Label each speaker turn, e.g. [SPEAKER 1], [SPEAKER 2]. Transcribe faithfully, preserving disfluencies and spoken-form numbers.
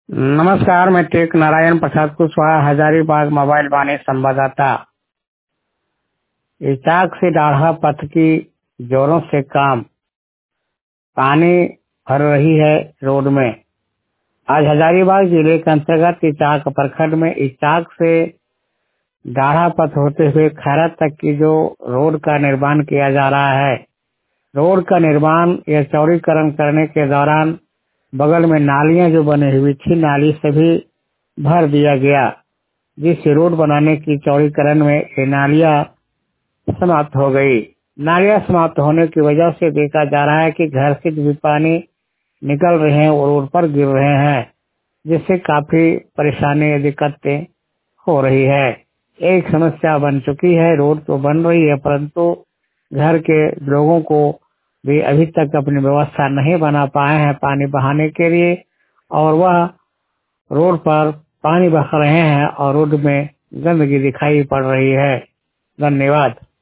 [SPEAKER 1] नमस्कार, मैं टेक नारायण प्रसाद कुशवाहा, हजारीबाग मोबाइल वाणी संवाददाता। इचाक से डाढ़ा पथ की जोरों से काम, पानी भर रही है रोड में। आज हजारीबाग जिले के अंतर्गत इचाक प्रखंड में इचाक से डाढ़ा पथ होते हुए खैरत तक की जो रोड का निर्माण किया जा रहा है। रोड का निर्माण या चौड़ीकरण करने के दौरान बगल में नालियां जो बनी हुई थी, नाली से भी भर दिया गया, जिस रोड बनाने की चौड़ीकरण में ये नालियां समाप्त हो गई। नालियां समाप्त होने की वजह से देखा जा रहा है कि घर से भी पानी निकल रहे हैं और रोड पर गिर रहे हैं, जिससे काफी परेशानी दिक्कतें हो रही है। एक समस्या बन चुकी है। रोड तो बन रही है, परंतु घर के लोगों को भी अभी तक अपनी व्यवस्था नहीं बना पाए हैं पानी बहाने के लिए, और वह रोड पर पानी बह रहे हैं और रोड में गंदगी दिखाई पड़ रही है। धन्यवाद।